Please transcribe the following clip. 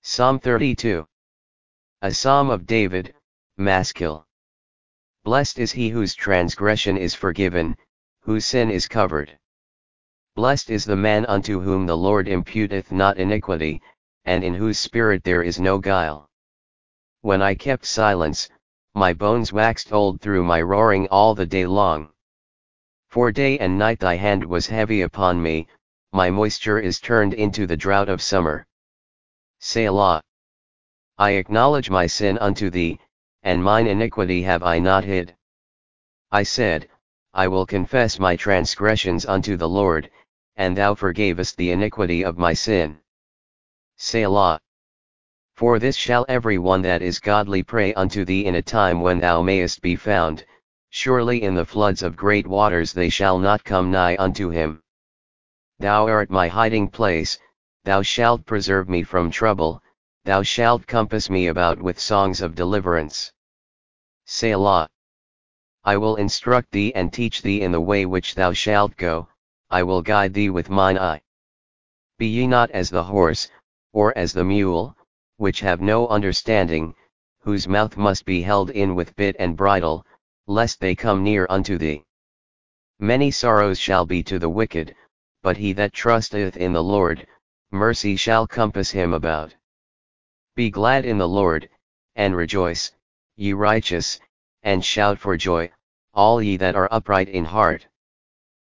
Psalm 32. A Psalm of David, Maskil. Blessed is he whose transgression is forgiven, whose sin is covered. Blessed is the man unto whom the Lord imputeth not iniquity, and in whose spirit there is no guile. When I kept silence, my bones waxed old through my roaring all the day long. For day and night thy hand was heavy upon me, my moisture is turned into the drought of summer. Selah. I acknowledge my sin unto thee, and mine iniquity have I not hid. I said, I will confess my transgressions unto the Lord, and thou forgavest the iniquity of my sin. Selah. For this shall every one that is godly pray unto thee in a time when thou mayest be found, surely in the floods of great waters they shall not come nigh unto him. Thou art my hiding place, thou shalt preserve me from trouble, thou shalt compass me about with songs of deliverance. Selah. I will instruct thee and teach thee in the way which thou shalt go, I will guide thee with mine eye. Be ye not as the horse, or as the mule, which have no understanding, whose mouth must be held in with bit and bridle, lest they come near unto thee. Many sorrows shall be to the wicked, but he that trusteth in the Lord, mercy shall compass him about. Be glad in the Lord, and rejoice, ye righteous, and shout for joy, all ye that are upright in heart.